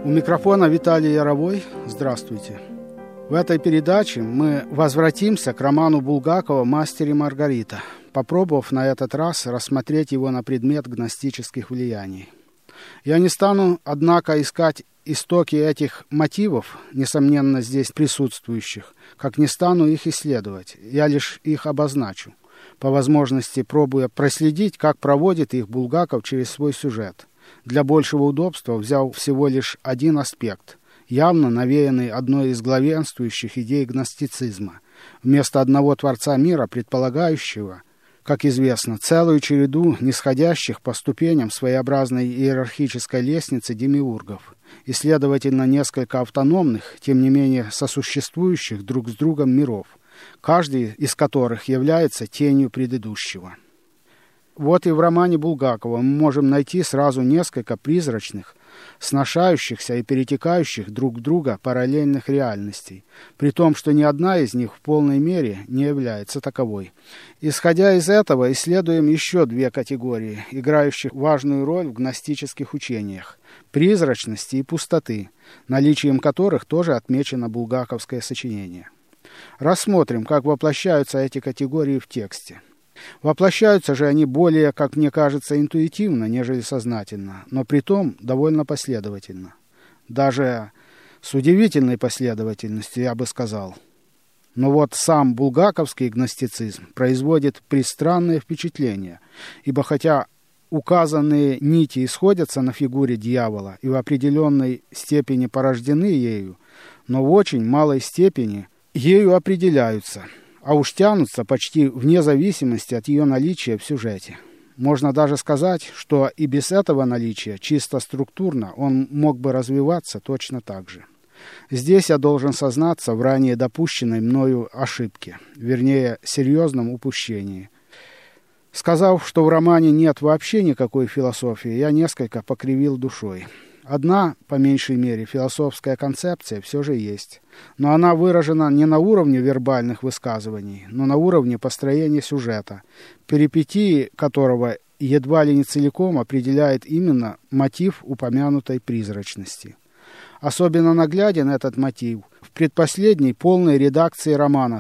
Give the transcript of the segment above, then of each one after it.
У микрофона Виталий Яровой. Здравствуйте. В этой передаче мы возвратимся к роману Булгакова «Мастер и Маргарита», попробовав на этот раз рассмотреть его на предмет гностических влияний. Я не стану, однако, искать истоки этих мотивов, несомненно, здесь присутствующих, как не стану их исследовать, я лишь их обозначу, по возможности пробуя проследить, как проводит их Булгаков через свой сюжет. Для большего удобства взял всего лишь один аспект, явно навеянный одной из главенствующих идей гностицизма, вместо одного Творца мира, предполагающего, как известно, целую череду нисходящих по ступеням своеобразной иерархической лестницы демиургов, и, следовательно, несколько автономных, тем не менее сосуществующих друг с другом миров, каждый из которых является тенью предыдущего. Вот и в романе Булгакова мы можем найти сразу несколько призрачных, сношающихся и перетекающих друг в друга параллельных реальностей, при том, что ни одна из них в полной мере не является таковой. Исходя из этого, исследуем еще две категории, играющих важную роль в гностических учениях – призрачности и пустоты, наличием которых тоже отмечено булгаковское сочинение. Рассмотрим, как воплощаются эти категории в тексте. Воплощаются же они более, как мне кажется, интуитивно, нежели сознательно, но притом довольно последовательно. Даже с удивительной последовательностью, я бы сказал. Но вот сам булгаковский гностицизм производит пристранное впечатление, ибо хотя указанные нити исходятся на фигуре дьявола и в определенной степени порождены ею, но в очень малой степени ею определяются, а уж тянутся почти вне зависимости от ее наличия в сюжете. Можно даже сказать, что и без этого наличия, чисто структурно, он мог бы развиваться точно так же. Здесь я должен сознаться в ранее допущенной мною ошибке, вернее, серьезном упущении. Сказав, что в романе нет вообще никакой философии, я несколько покривил душой. Одна, по меньшей мере, философская концепция все же есть, но она выражена не на уровне вербальных высказываний, но на уровне построения сюжета, перипетии которого едва ли не целиком определяет именно мотив упомянутой призрачности. Особенно нагляден этот мотив в предпоследней полной редакции романа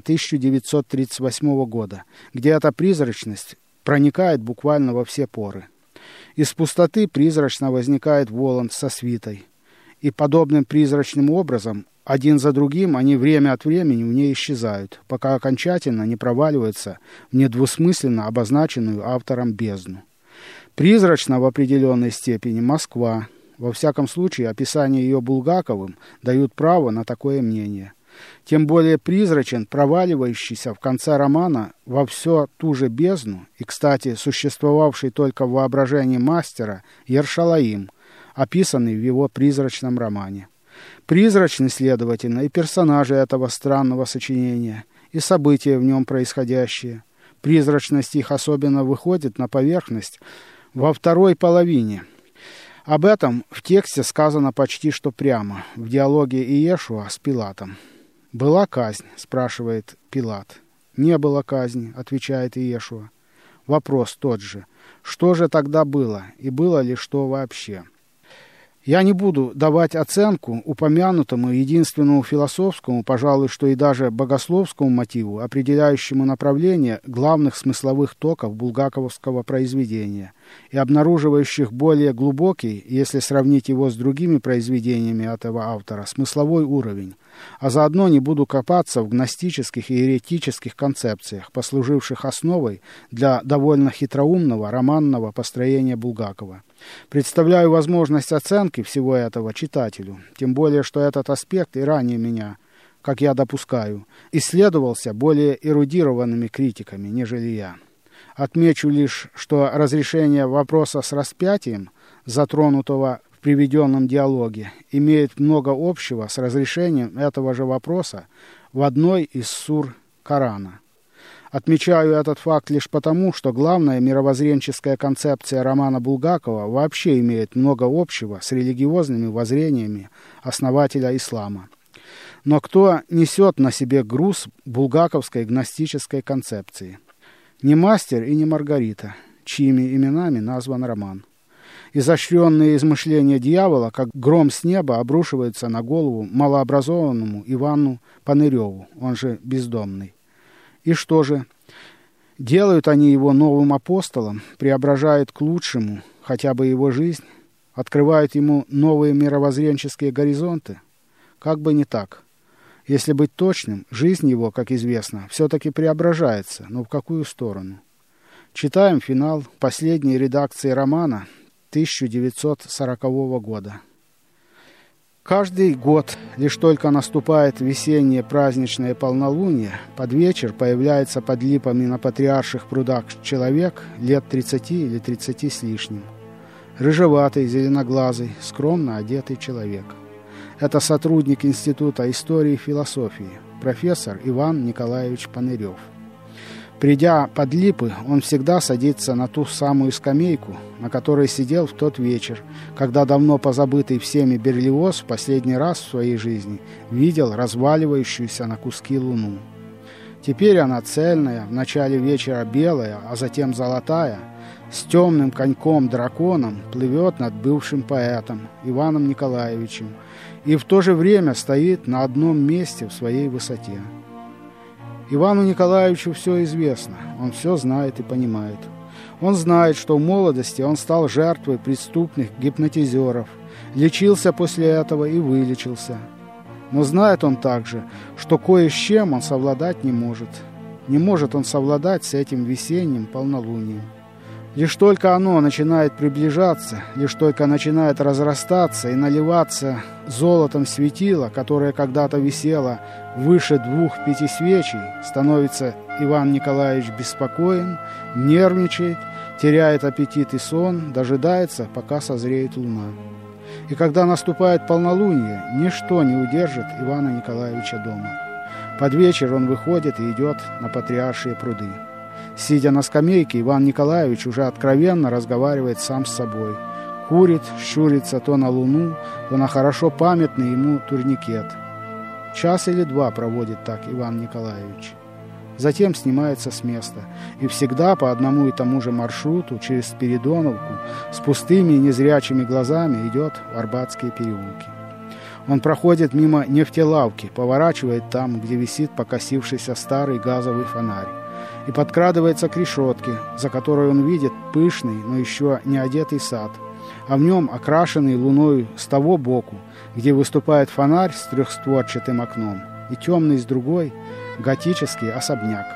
1938 года, где эта призрачность проникает буквально во все поры. Из пустоты призрачно возникает Воланд со свитой, и подобным призрачным образом, один за другим, они время от времени в ней исчезают, пока окончательно не проваливаются в недвусмысленно обозначенную автором бездну. Призрачна в определенной степени Москва. Во всяком случае, описание ее Булгаковым дают право на такое мнение. Тем более призрачен проваливающийся в конце романа во все ту же бездну и, кстати, существовавший только в воображении мастера Ершалаим, описанный в его призрачном романе. Призрачны, следовательно, и персонажи этого странного сочинения, и события в нем происходящие. Призрачность их особенно выходит на поверхность во второй половине. Об этом в тексте сказано почти что прямо, в диалоге Иешуа с Пилатом. «Была казнь?» – спрашивает Пилат. «Не было казни», – отвечает Иешуа. Вопрос тот же. Что же тогда было? И было ли что вообще? Я не буду давать оценку упомянутому единственному философскому, пожалуй, что и даже богословскому мотиву, определяющему направление главных смысловых токов булгаковского произведения и обнаруживающих более глубокий, если сравнить его с другими произведениями этого автора, смысловой уровень. А заодно не буду копаться в гностических и еретических концепциях, послуживших основой для довольно хитроумного романного построения Булгакова. Представляю возможность оценки всего этого читателю, тем более, что этот аспект и ранее меня, как я допускаю, исследовался более эрудированными критиками, нежели я. Отмечу лишь, что разрешение вопроса с распятием, затронутого в приведенном диалоге, имеет много общего с разрешением этого же вопроса в одной из сур Корана. Отмечаю этот факт лишь потому, что главная мировоззренческая концепция романа Булгакова вообще имеет много общего с религиозными воззрениями основателя ислама. Но кто несет на себе груз булгаковской гностической концепции? Не мастер и не Маргарита, чьими именами назван роман. Изощренные измышления дьявола, как гром с неба, обрушиваются на голову малообразованному Ивану Паныреву, он же Бездомный. И что же? Делают они его новым апостолом, преображают к лучшему хотя бы его жизнь, открывают ему новые мировоззренческие горизонты? Как бы не так. Если быть точным, жизнь его, как известно, все-таки преображается, но в какую сторону? Читаем финал последней редакции романа 1940 года. Каждый год, лишь только наступает весеннее праздничное полнолуние, под вечер появляется под липами на Патриарших прудах человек лет 30 или 30 с лишним. Рыжеватый, зеленоглазый, скромно одетый человек. Это сотрудник Института истории и философии, профессор Иван Николаевич Панырев. Придя под липы, он всегда садится на ту самую скамейку, на которой сидел в тот вечер, когда давно позабытый всеми Берлиоз в последний раз в своей жизни видел разваливающуюся на куски луну. Теперь она цельная, в начале вечера белая, а затем золотая, с темным коньком-драконом плывет над бывшим поэтом Иваном Николаевичем и в то же время стоит на одном месте в своей высоте. Ивану Николаевичу все известно, он все знает и понимает. Он знает, что в молодости он стал жертвой преступных гипнотизеров, лечился после этого и вылечился. Но знает он также, что кое с чем он совладать не может. Не может он совладать с этим весенним полнолунием. Лишь только оно начинает приближаться, лишь только начинает разрастаться и наливаться золотом светила, которое когда-то висело выше 2-5 свечей, становится Иван Николаевич беспокоен, нервничает, теряет аппетит и сон, дожидается, пока созреет луна. И когда наступает полнолуние, ничто не удержит Ивана Николаевича дома. Под вечер он выходит и идет на Патриаршие пруды. Сидя на скамейке, Иван Николаевич уже откровенно разговаривает сам с собой. Курит, щурится то на луну, то на хорошо памятный ему турникет. Час или два проводит так Иван Николаевич. Затем снимается с места и всегда по одному и тому же маршруту через Спиридоновку с пустыми и незрячими глазами идет в Арбатские переулки. Он проходит мимо нефтелавки, поворачивает там, где висит покосившийся старый газовый фонарь, и подкрадывается к решетке, за которой он видит пышный, но еще не одетый сад, а в нем окрашенный луною с того боку, где выступает фонарь с трехстворчатым окном, и темный с другой готический особняк.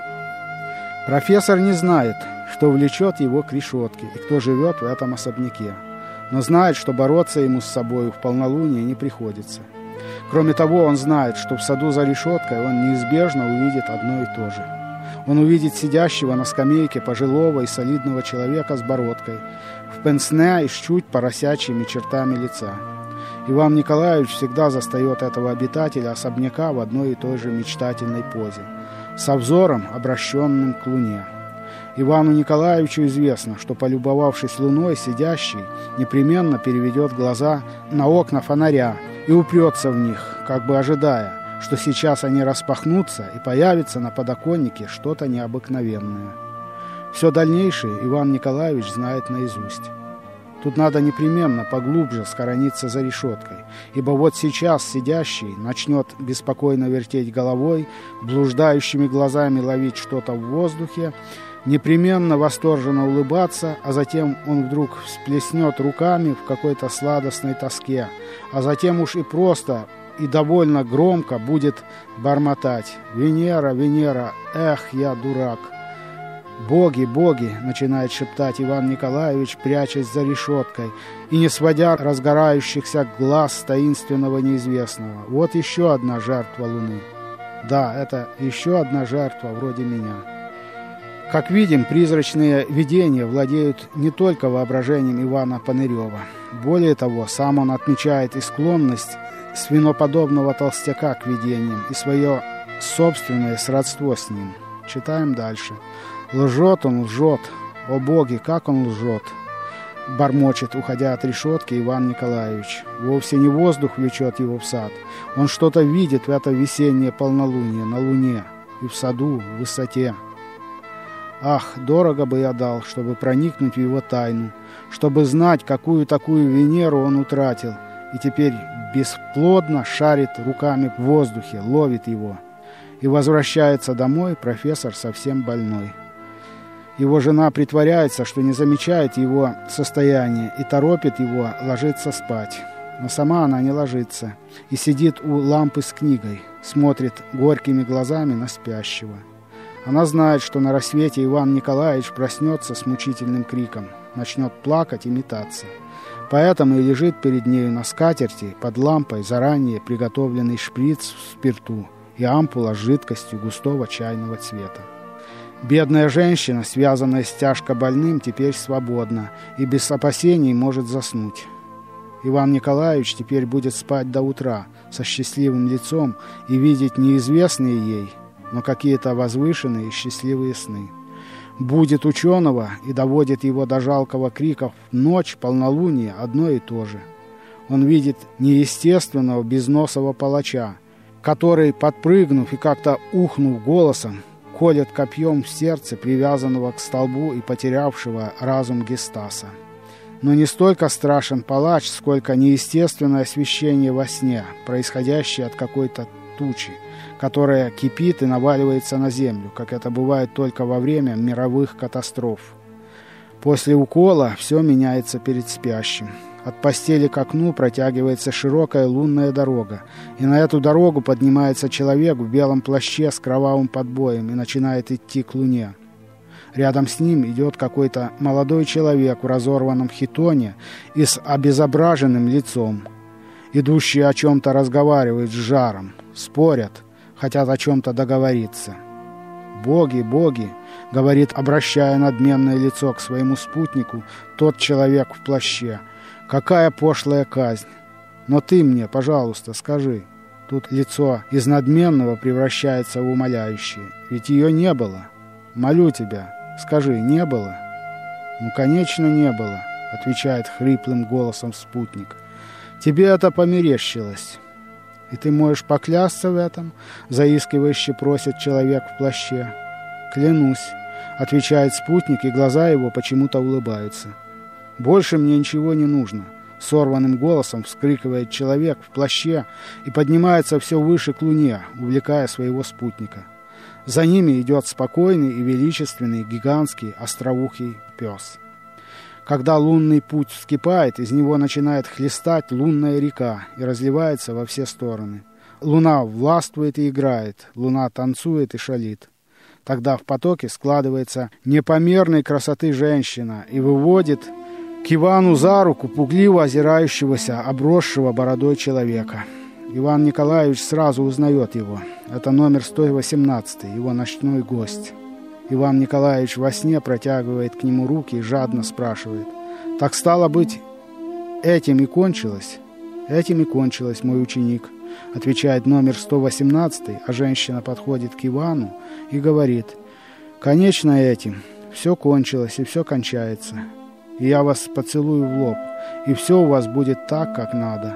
Профессор не знает, что влечет его к решетке и кто живет в этом особняке, но знает, что бороться ему с собою в полнолуние не приходится. Кроме того, он знает, что в саду за решеткой он неизбежно увидит одно и то же. Он увидит сидящего на скамейке пожилого и солидного человека с бородкой, в пенсне и с чуть поросячьими чертами лица. Иван Николаевич всегда застает этого обитателя особняка в одной и той же мечтательной позе, со взором, обращенным к луне. Ивану Николаевичу известно, что, полюбовавшись луной, сидящий непременно переведет глаза на окна фонаря и упрется в них, как бы ожидая, что сейчас они распахнутся и появится на подоконнике что-то необыкновенное. Все дальнейшее Иван Николаевич знает наизусть. Тут надо непременно поглубже схорониться за решеткой, ибо вот сейчас сидящий начнет беспокойно вертеть головой, блуждающими глазами ловить что-то в воздухе, непременно восторженно улыбаться, а затем он вдруг всплеснет руками в какой-то сладостной тоске, а затем уж и просто и довольно громко будет бормотать: «Венера, Венера, эх, я дурак!» «Боги, боги!» — начинает шептать Иван Николаевич, прячась за решеткой и не сводя разгорающихся глаз таинственного неизвестного. Вот еще одна жертва Луны. Да, это еще одна жертва вроде меня. Как видим, призрачные видения владеют не только воображением Ивана Панырева. Более того, сам он отмечает и склонность свиноподобного толстяка к видениям и свое собственное сродство с ним. Читаем дальше. «Лжет он, лжет! О боги, как он лжет!» Бормочет, уходя от решетки, Иван Николаевич. Вовсе не воздух влечет его в сад. Он что-то видит в это весеннее полнолуние, на луне, и в саду, в высоте. Ах, дорого бы я дал, чтобы проникнуть в его тайну, чтобы знать, какую такую Венеру он утратил, и теперь бесплодно шарит руками в воздухе, ловит его. И возвращается домой профессор совсем больной. Его жена притворяется, что не замечает его состояние и торопит его ложиться спать. Но сама она не ложится и сидит у лампы с книгой, смотрит горькими глазами на спящего. Она знает, что на рассвете Иван Николаевич проснется с мучительным криком, начнет плакать и метаться. Поэтому и лежит перед нею на скатерти под лампой заранее приготовленный шприц в спирту и ампула с жидкостью густого чайного цвета. Бедная женщина, связанная с тяжко больным, теперь свободна и без опасений может заснуть. Иван Николаевич теперь будет спать до утра со счастливым лицом и видеть неизвестные ей, но какие-то возвышенные и счастливые сны. Будет ученого и доводит его до жалкого крика в ночь, полнолуние, одно и то же. Он видит неестественного безносого палача, который, подпрыгнув и как-то ухнув голосом, колет копьем в сердце привязанного к столбу и потерявшего разум Гестаса. Но не столько страшен палач, сколько неестественное освещение во сне, происходящее от какой-то тучи, которая кипит и наваливается на землю, как это бывает только во время мировых катастроф. После укола все меняется перед спящим. От постели к окну протягивается широкая лунная дорога, и на эту дорогу поднимается человек в белом плаще с кровавым подбоем и начинает идти к луне. Рядом с ним идет какой-то молодой человек в разорванном хитоне и с обезображенным лицом. Идущие о чем-то разговаривают с жаром, спорят, хотят о чем-то договориться. «Боги, боги!» — говорит, обращая надменное лицо к своему спутнику, тот человек в плаще. «Какая пошлая казнь! Но ты мне, пожалуйста, скажи». Тут лицо из надменного превращается в умоляющее. «Ведь ее не было. Молю тебя, скажи, не было?» «Ну, конечно, не было», — отвечает хриплым голосом спутник. «Тебе это померещилось». «И ты можешь поклясться в этом?» — заискивающе просит человек в плаще. «Клянусь», — отвечает спутник, и глаза его почему-то улыбаются. «Больше мне ничего не нужно», — сорванным голосом вскрикивает человек в плаще и поднимается все выше к луне, увлекая своего спутника. За ними идет спокойный и величественный гигантский остроухий пес. Когда лунный путь вскипает, из него начинает хлестать лунная река и разливается во все стороны. Луна властвует и играет, луна танцует и шалит. Тогда в потоке складывается непомерной красоты женщина и выводит к Ивану за руку пугливо озирающегося, обросшего бородой человека. Иван Николаевич сразу узнает его. Это номер 118, его ночной гость. Иван Николаевич во сне протягивает к нему руки и жадно спрашивает: «Так стало быть, этим и кончилось?» «Этим и кончилось, мой ученик», — отвечает номер 118, а женщина подходит к Ивану и говорит: «Конечно, этим. Все кончилось и все кончается. И я вас поцелую в лоб, и все у вас будет так, как надо».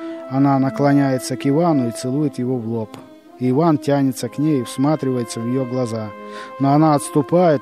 Она наклоняется к Ивану и целует его в лоб. И Иван тянется к ней и всматривается в ее глаза. Но она отступает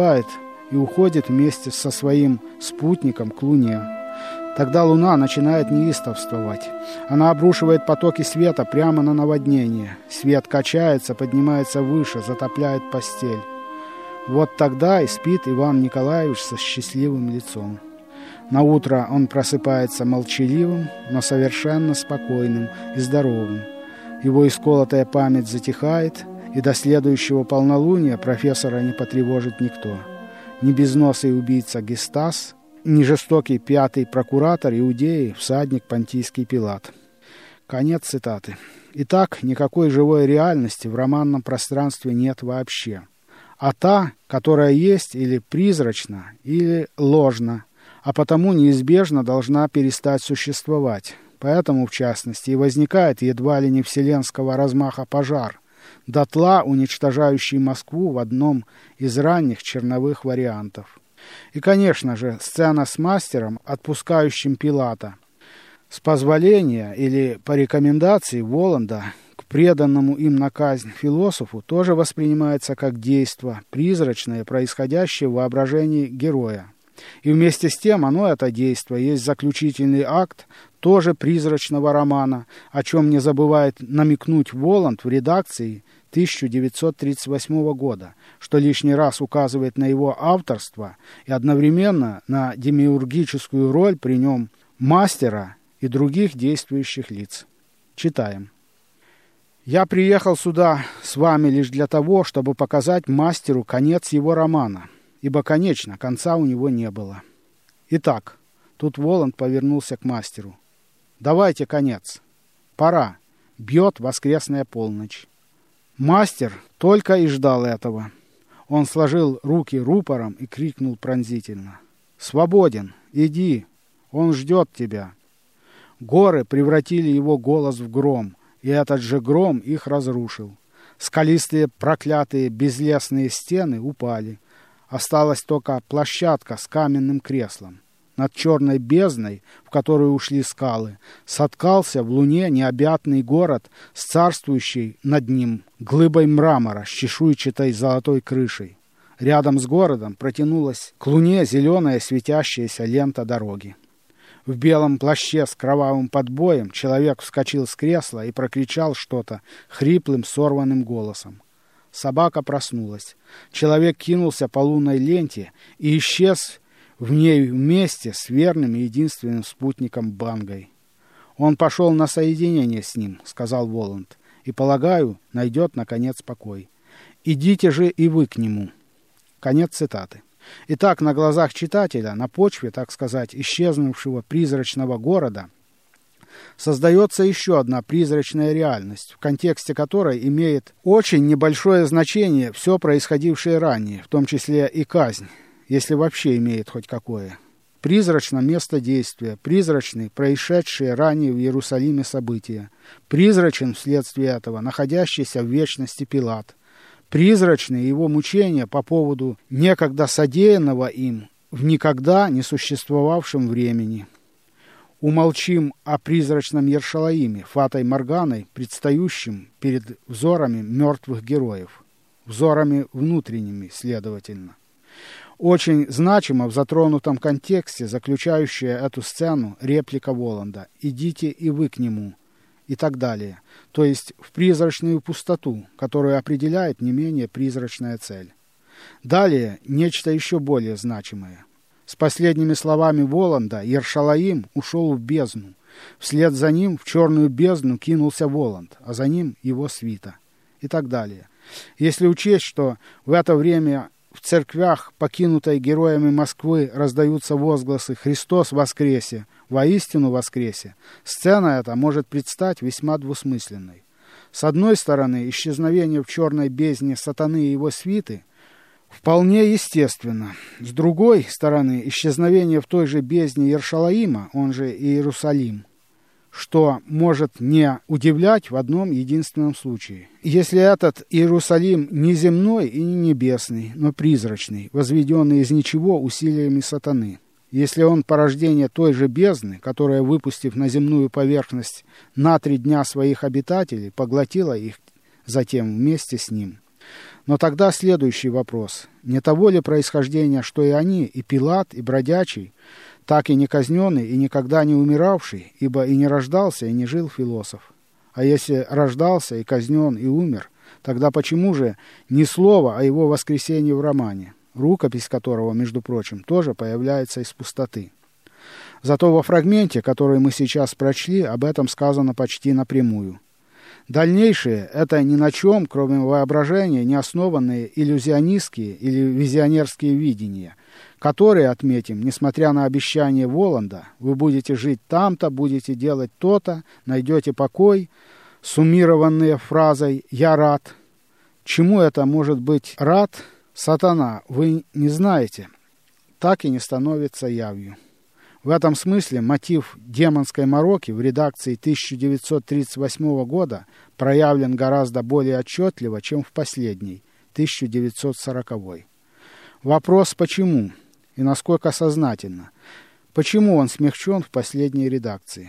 и уходит вместе со своим спутником к луне. Тогда луна начинает неистовствовать. Она обрушивает потоки света прямо на наводнение. Свет качается, поднимается выше, затопляет постель. Вот тогда и спит Иван Николаевич со счастливым лицом. Наутро он просыпается молчаливым, но совершенно спокойным и здоровым. Его исколотая память затихает, и до следующего полнолуния профессора не потревожит никто. Ни безносый убийца Гестас, ни жестокий пятый прокуратор Иудеи, всадник Понтийский Пилат. Конец цитаты. Итак, никакой живой реальности в романном пространстве нет вообще. А та, которая есть, или призрачна, или ложна, а потому неизбежно должна перестать существовать. Поэтому, в частности, и возникает едва ли не вселенского размаха пожар, дотла уничтожающий Москву в одном из ранних черновых вариантов. И, конечно же, сцена с мастером, отпускающим Пилата, с позволения или по рекомендации Воланда к преданному им на казнь философу тоже воспринимается как действо, призрачное, происходящее в воображении героя. И вместе с тем это действо, есть заключительный акт тоже призрачного романа, о чем не забывает намекнуть Воланд в редакции 1938 года, что лишний раз указывает на его авторство и одновременно на демиургическую роль при нем мастера и других действующих лиц. Читаем. «Я приехал сюда с вами лишь для того, чтобы показать мастеру конец его романа, ибо, конечно, конца у него не было. Итак, тут Воланд повернулся к мастеру. Давайте конец. Пора. Бьет воскресная полночь». Мастер только и ждал этого. Он сложил руки рупором и крикнул пронзительно. «Свободен! Иди! Он ждет тебя!» Горы превратили его голос в гром, и этот же гром их разрушил. Скалистые, проклятые, безлесные стены упали. Осталась только площадка с каменным креслом. Над черной бездной, в которую ушли скалы, соткался в луне необъятный город с царствующей над ним глыбой мрамора с чешуйчатой золотой крышей. Рядом с городом протянулась к луне зеленая светящаяся лента дороги. В белом плаще с кровавым подбоем человек вскочил с кресла и прокричал что-то хриплым, сорванным голосом. Собака проснулась. Человек кинулся по лунной ленте и исчез в ней вместе с верным и единственным спутником Бангой. «Он пошел на соединение с ним», — сказал Воланд, «и, полагаю, найдет, наконец, покой. Идите же и вы к нему». Конец цитаты. Итак, на глазах читателя, на почве, так сказать, исчезнувшего призрачного города, создается еще одна призрачная реальность, в контексте которой имеет очень небольшое значение все происходившее ранее, в том числе и казнь, если вообще имеет хоть какое. Призрачно место действия, призрачны происшедшие ранее в Иерусалиме события, призрачен вследствие этого находящийся в вечности Пилат, призрачны его мучения по поводу некогда содеянного им в никогда не существовавшем времени. Умолчим о призрачном Ершалаиме, Фатой Морганой, предстающем перед взорами мертвых героев, взорами внутренними, следовательно. Очень значимо в затронутом контексте заключающая эту сцену реплика Воланда «Идите и вы к нему» и так далее, то есть в призрачную пустоту, которую определяет не менее призрачная цель. Далее нечто еще более значимое. С последними словами Воланда Ершалаим ушел в бездну. Вслед за ним в черную бездну кинулся Воланд, а за ним его свита и так далее. Если учесть, что в это время в церквях, покинутой героями Москвы, раздаются возгласы «Христос воскресе! Воистину воскресе!», сцена эта может предстать весьма двусмысленной. С одной стороны, исчезновение в черной бездне сатаны и его свиты вполне естественно. С другой стороны, исчезновение в той же бездне Ершалаима, он же Иерусалим, что может не удивлять в одном единственном случае. Если этот Иерусалим не земной и не небесный, но призрачный, возведенный из ничего усилиями сатаны, если он порождение той же бездны, которая, выпустив на земную поверхность на 3 дня своих обитателей, поглотила их затем вместе с ним. Но тогда следующий вопрос. Не того ли происхождения, что и они, и Пилат, и бродячий, так и не казненный, и никогда не умиравший, ибо и не рождался, и не жил философ? А если рождался, и казнен, и умер, тогда почему же ни слова о его воскресении в романе, рукопись которого, между прочим, тоже появляется из пустоты? Зато во фрагменте, который мы сейчас прочли, об этом сказано почти напрямую. Дальнейшее – это ни на чем, кроме воображения, не основанные иллюзионистские или визионерские видения, которые, отметим, несмотря на обещание Воланда, вы будете жить там-то, будете делать то-то, найдете покой, суммированные фразой «я рад». Чему это может быть рад сатана, вы не знаете, так и не становится явью. В этом смысле мотив демонской мороки в редакции 1938 года проявлен гораздо более отчетливо, чем в последней, 1940. Вопрос «почему?» и насколько сознательно. Почему он смягчен в последней редакции?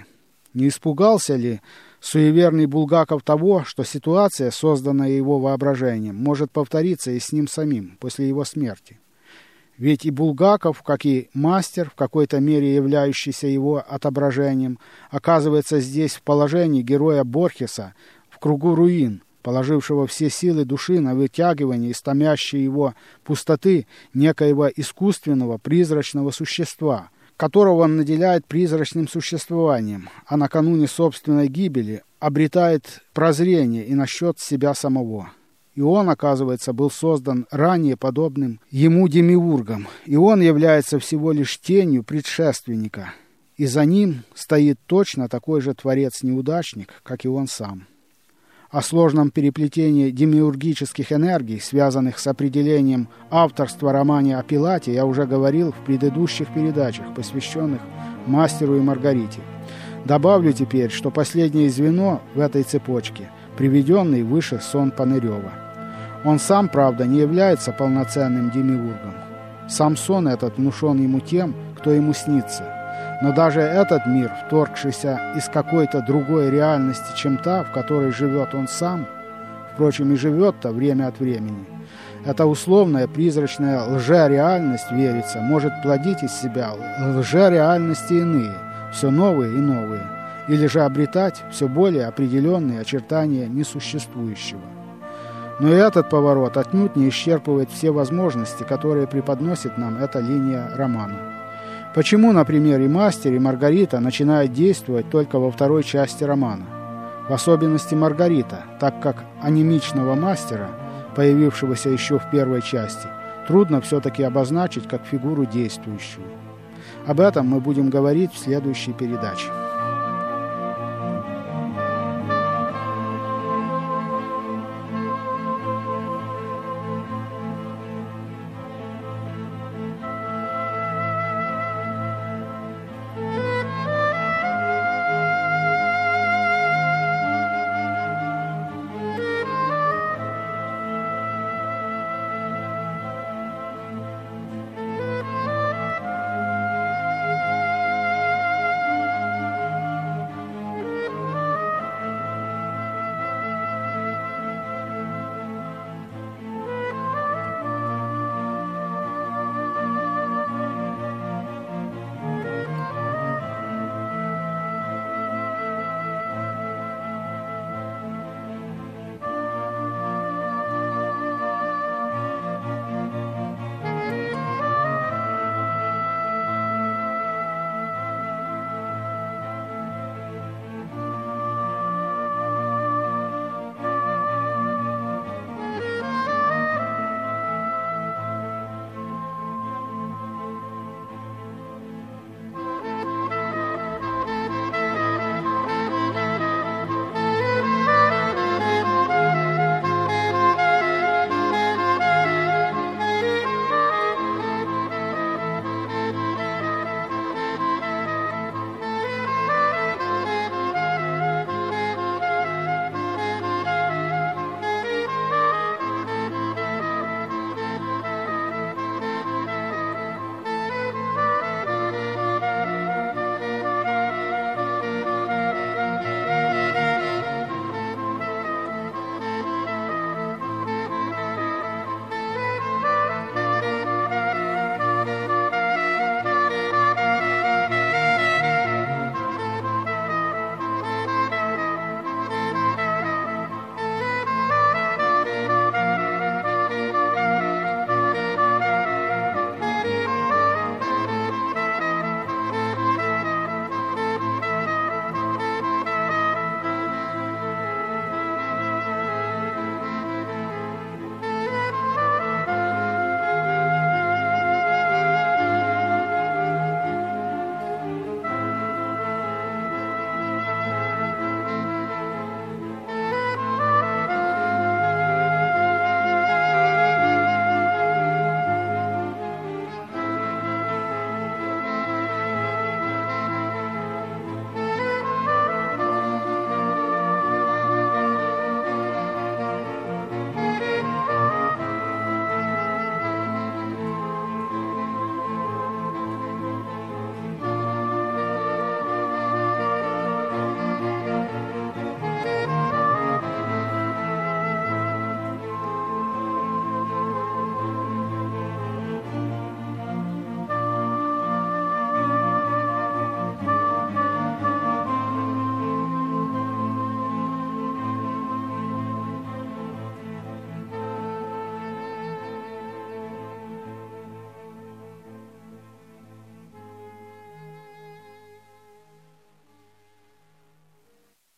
Не испугался ли суеверный Булгаков того, что ситуация, созданная его воображением, может повториться и с ним самим после его смерти? Ведь и Булгаков, как и мастер, в какой-то мере являющийся его отображением, оказывается здесь в положении героя Борхеса в кругу руин, положившего все силы души на вытягивание из томящей его пустоты некоего искусственного призрачного существа, которого он наделяет призрачным существованием, а накануне собственной гибели обретает прозрение и насчет себя самого. И он, оказывается, был создан ранее подобным ему демиургом, и он является всего лишь тенью предшественника, и за ним стоит точно такой же творец-неудачник, как и он сам. О сложном переплетении демиургических энергий, связанных с определением авторства романа о Пилате, я уже говорил в предыдущих передачах, посвященных «Мастеру и Маргарите». Добавлю теперь, что последнее звено в этой цепочке – приведенный выше сон Панырева. Он сам, правда, не является полноценным демиургом. Сам сон этот внушен ему тем, кто ему снится. Но даже этот мир, вторгшийся из какой-то другой реальности, чем та, в которой живет он сам, впрочем, и живет-то время от времени, эта условная призрачная лжереальность, верится, может плодить из себя лжереальности иные, все новые и новые, или же обретать все более определенные очертания несуществующего. Но и этот поворот отнюдь не исчерпывает все возможности, которые преподносит нам эта линия романа. Почему, например, и «Мастер», и «Маргарита» начинают действовать только во второй части романа? В особенности «Маргарита», так как анемичного мастера, появившегося еще в первой части, трудно все-таки обозначить как фигуру действующую. Об этом мы будем говорить в следующей передаче.